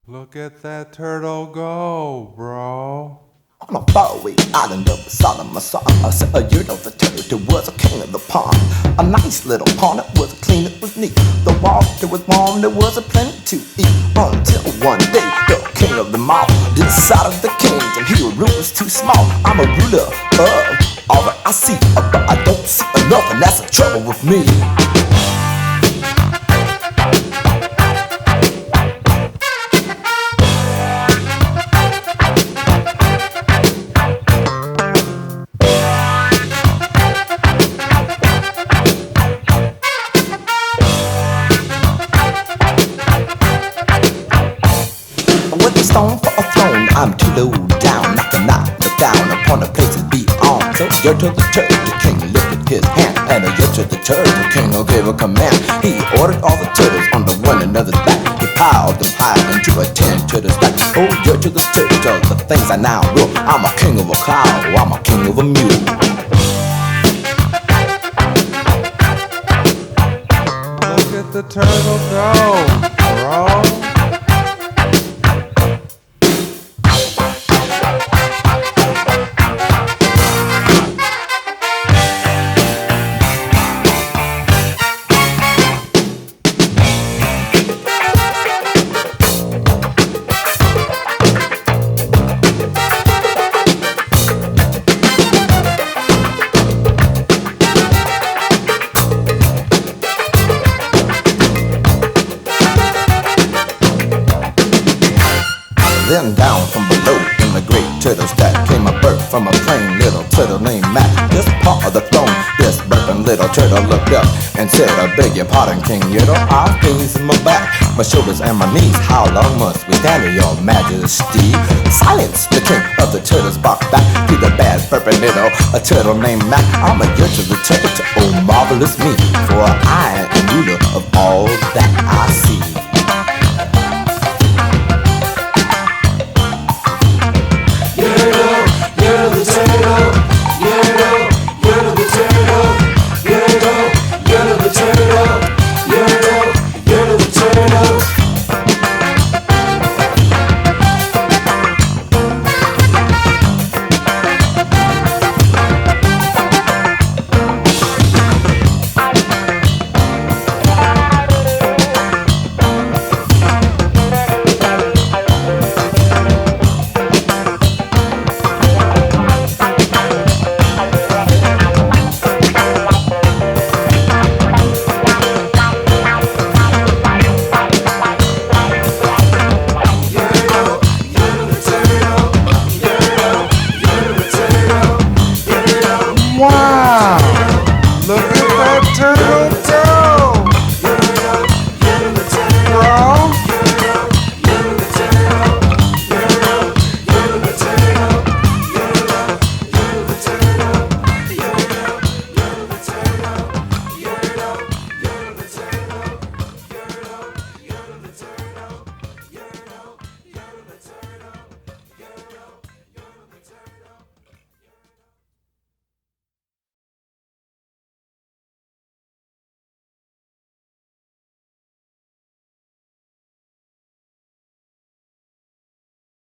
Look at that turtle go, bro. On a faraway island of Solomon, I saw a year of the turtle was a king of the pond. A nice little pond, it was clean, it was neat. The water was warm, there was a plenty to eat. Until one day, the king of them all decided the kingdom he would rule was too small. I'm a ruler of all that I see, but I don't see enough, and that's the trouble with me. With a stone for a throne, I'm too low down, not to knock down upon the places beyond. So you're to the turtle king lifted his hand, and you're to the turtle king who gave a command. He ordered all the turtles under one another's back. He piled them high into a 10 turtle stack. Oh, you're to the turtle, the things I now rule. I'm a king of a cow, I'm a king of a mule. Look at the turtle go, bro. Then down from below in the great turtle stack came a bird from a plain little turtle named Matt. This part of the throne, this burping little turtle looked up and said, I beg your pardon, King Yiddle. I've pains in my back, my shoulders and my knees. How long must we stand here, your majesty? Silence, the king of the turtles barked back to the bad burping little a turtle named Matt. I'm a year to the turtle, oh marvelous me, for I am ruler of all that I see.